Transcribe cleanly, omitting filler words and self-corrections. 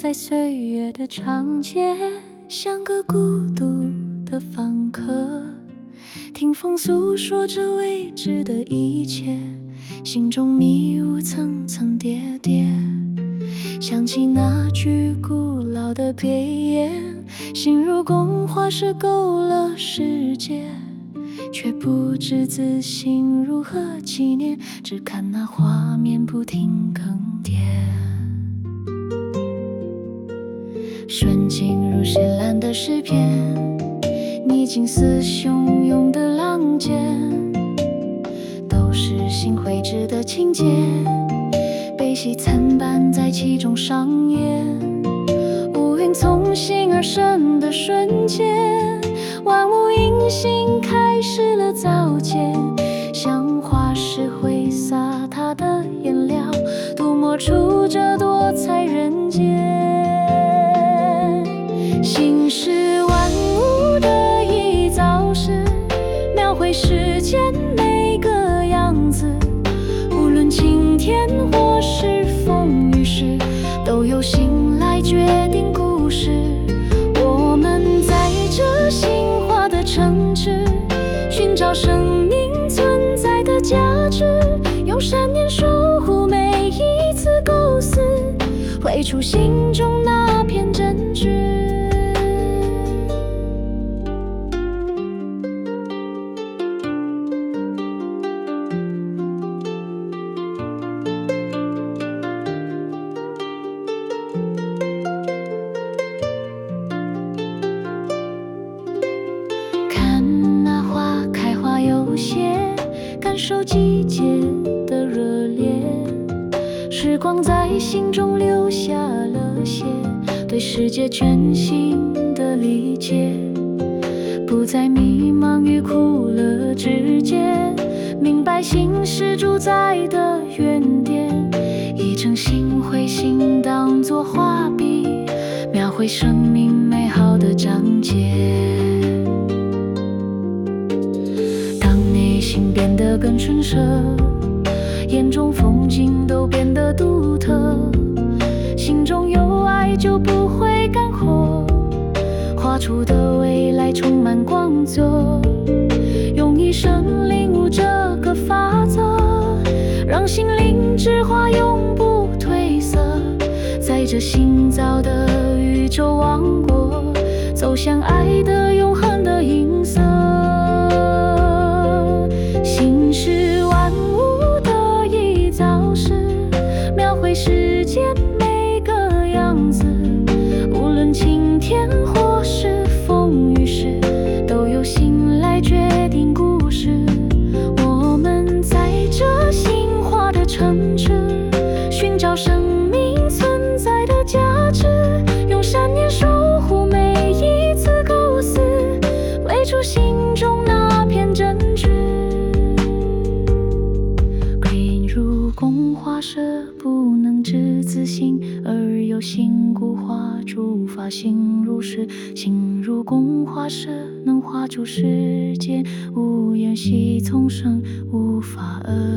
在岁月的长街，像个孤独的访客，听风诉说着未知的一切，心中迷雾层层叠叠。想起那句古老的别言，心如工画师勾勒世界，却不知自信如何纪念，只看那画面不停更迭。顺境如深蓝的诗篇，逆境似汹涌的浪尖，都是心绘制的情节，悲喜参半在其中上演。乌云从心而生的瞬间，万物因心开始了造茧，像画师挥洒他的颜料，涂抹出这多彩人间。心是万物的一造势，描绘世间每个样子，无论晴天或是风雨时，都由心来决定故事。我们在这心画的城池，寻找生命存在的价值，用善念守护每一次构思，绘出心中那片真挚。感受季节的热烈，时光在心中留下了些对世界全新的理解，不再迷茫于苦乐之间，明白心是主宰的原点，一程心绘心当作画笔，描绘生命美好的章节。心变得更纯澈，眼中风景都变得独特，心中有爱就不会干涸，画出的未来充满光泽，用一生领悟这个法则，让心灵之花永不褪色，在这新造的宇宙王国，走向爱的永恒的银色。心是万物的一造势，描绘世间每个样子，无论晴天或是风雨时，都由心来决定故事。我们在这心画的城池，寻找生命存在的价值，用善念守护每一次构思，绘出心中那片真挚。工画师不能只自信，而有心故画出发心如是，心如工画师能画出世间无言系丛生，无法